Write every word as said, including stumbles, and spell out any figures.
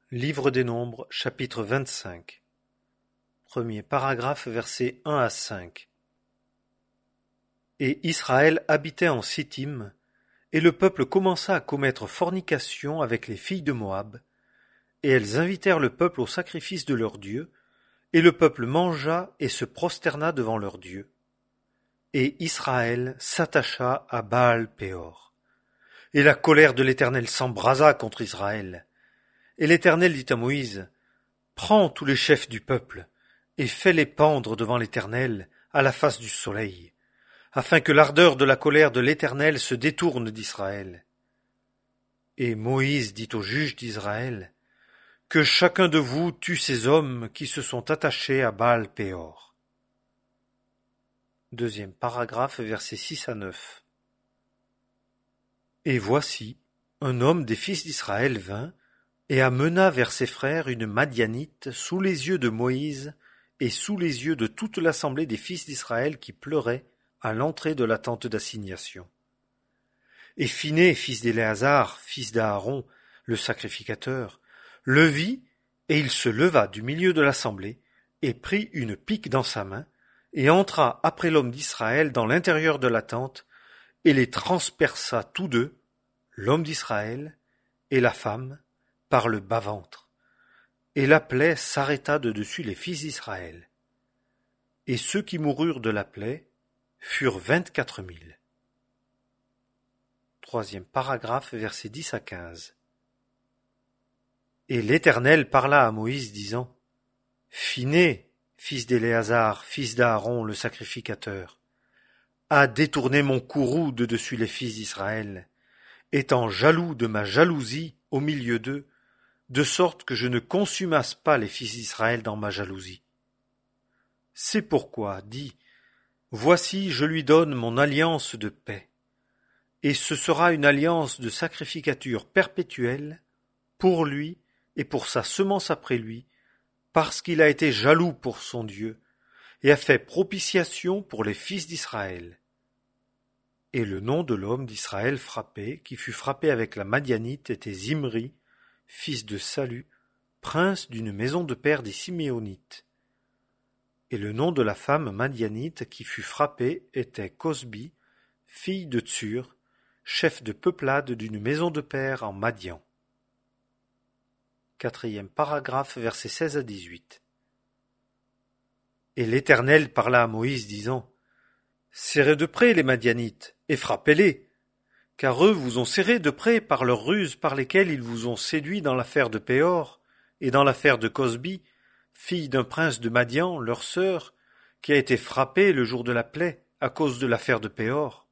Livre des Nombres, chapitre vingt-cinq. Premier paragraphe, versets un à cinq. Et Israël habitait en Sittim, et le peuple commença à commettre fornication avec les filles de Moab, et elles invitèrent le peuple au sacrifice de leur Dieu, et le peuple mangea et se prosterna devant leur Dieu. Et Israël s'attacha à Baal-Péor. Et la colère de l'Éternel s'embrasa contre Israël. Et l'Éternel dit à Moïse, « Prends tous les chefs du peuple, et fais-les pendre devant l'Éternel à la face du soleil, afin que l'ardeur de la colère de l'Éternel se détourne d'Israël. » Et Moïse dit aux juges d'Israël, « Que chacun de vous tue ces hommes qui se sont attachés à Baal-Péor. » Deuxième paragraphe, versets six à neuf. Et voici, un homme des fils d'Israël vint, et amena vers ses frères une Madianite sous les yeux de Moïse et sous les yeux de toute l'assemblée des fils d'Israël qui pleuraient à l'entrée de la tente d'assignation. Et Phiné, fils d'Éléazar, fils d'Aaron, le sacrificateur, le vit, et il se leva du milieu de l'assemblée, et prit une pique dans sa main, et entra après l'homme d'Israël dans l'intérieur de la tente, et les transperça tous deux, l'homme d'Israël et la femme, par le bas-ventre, et la plaie s'arrêta de dessus les fils d'Israël. Et ceux qui moururent de la plaie furent vingt-quatre mille. Troisième paragraphe, versets dix à quinze. Et l'Éternel parla à Moïse, disant, « Phiné, fils d'Éléazar, fils d'Aaron, le sacrificateur, a détourné mon courroux de dessus les fils d'Israël, étant jaloux de ma jalousie au milieu d'eux, de sorte que je ne consumasse pas les fils d'Israël dans ma jalousie. C'est pourquoi, dis, voici je lui donne mon alliance de paix, et ce sera une alliance de sacrificature perpétuelle pour lui et pour sa semence après lui, parce qu'il a été jaloux pour son Dieu, et a fait propitiation pour les fils d'Israël. Et le nom de l'homme d'Israël frappé, qui fut frappé avec la Madianite, était Zimri, fils de Salu, prince d'une maison de père des Siméonites. Et le nom de la femme madianite qui fut frappée était Cosbi, fille de Tsur, chef de peuplade d'une maison de père en Madian. Quatrième paragraphe, versets seize à dix-huit. Et l'Éternel parla à Moïse, disant, « Serrez de près les Madianites, et frappez-les, car eux vous ont serré de près par leurs ruses par lesquelles ils vous ont séduit dans l'affaire de Péor, et dans l'affaire de Cosbi, fille d'un prince de Madian, leur sœur, qui a été frappée le jour de la plaie, à cause de l'affaire de Péor.